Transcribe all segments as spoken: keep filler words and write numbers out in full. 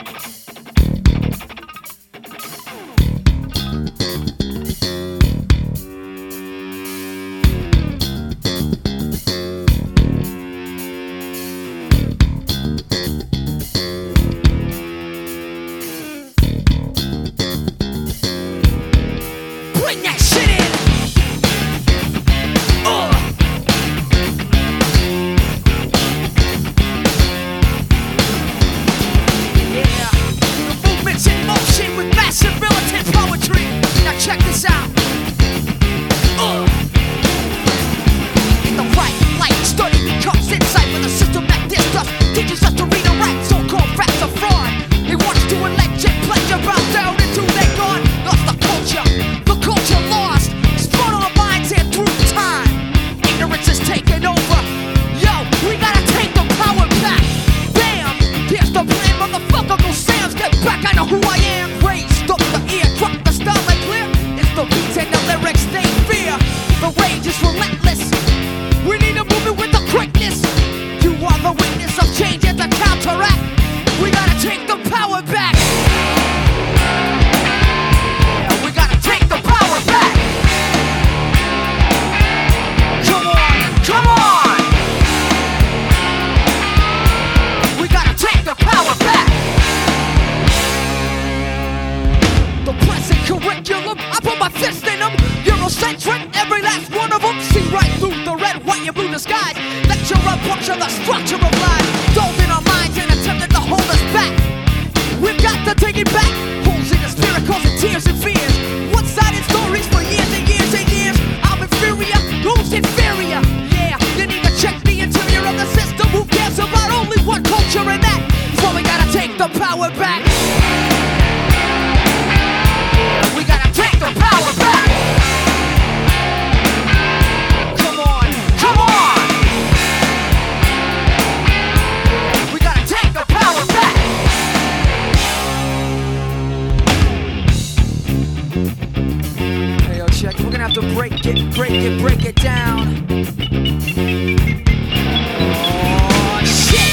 Bring that shit in. Uh. Yeah, the movement's in motion with massive militant poetry. Now check this out. Uh. The right light study becomes insight with a system that this does. Teaches us to read and write. So-called facts are fraud. They want us to elect and pleasure bow down until they're gone. Lost the culture. The culture lost, spun on our minds and through time. Ignorance is taking over. Yo, we gotta take the power back. Bam, here's the plan, motherfucker. Go Sam's, get back. I know who I am. Raised up the ear, drop the style like clear. It's the beats and the lyrics they fear. The rage is relentless. We need a movement with the quickness. You are the witness of change and the counteract. We gotta take the power back. Come on! We gotta take the power back! The present curriculum, I put my fist in them. Eurocentric, every last one of them. See right through the red, white, and blue disguise. Lecture a bunch of the structure of life. Dove in our minds and attempted to hold us back. We've got to take it back. Holes in the spirit causing tears and fears. One-sided stories for years and years and years. I'm inferior, who's inferior? You need to check the interior of the system. Who cares about only one culture and that? So we gotta take the power back. We gotta take the power back. Come on, come on. We gotta take the power back. Hey, yo, check. We're gonna have to break it, break it, break it down. Oh, shit!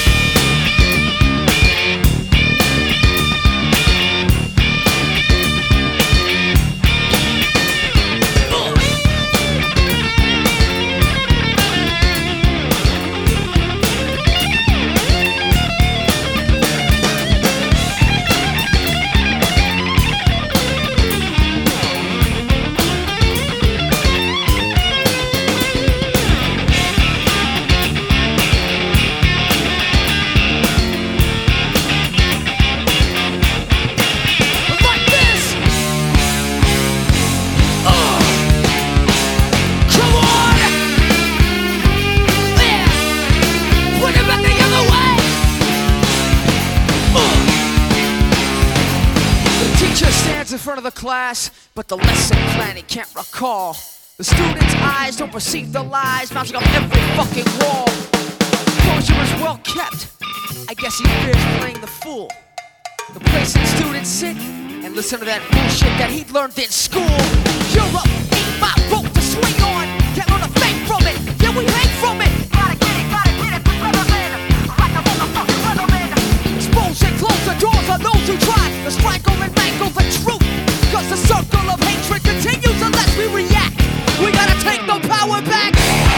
In front of the class, but the lesson plan he can't recall. The students' eyes don't perceive the lies bouncing off every fucking wall. Composure is well kept. I guess he fears playing the fool. The place that students sit and listen to that bullshit that he learned in school. Europe ain't my boat to swing on. Can't learn a thing from it. Yeah, we hang from it. Gotta get it, gotta get it, the weatherman. Like a motherfucking weatherman. Expose and close the doors on those who try to strangle and mangle the truth. Cause the circle of hatred continues unless we react. We gotta take the power back.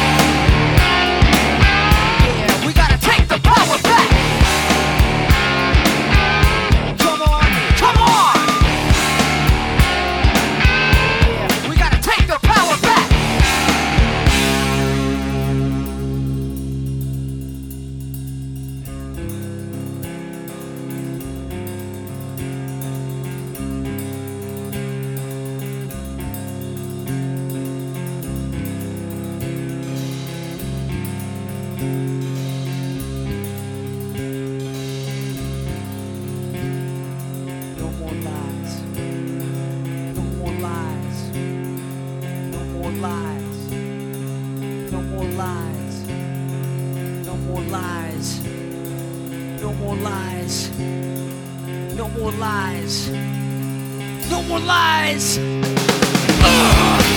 Yeah, we gotta take the power back. Come on, come on. Yeah, we gotta take the power back. No more lies. No more lies. Ugh.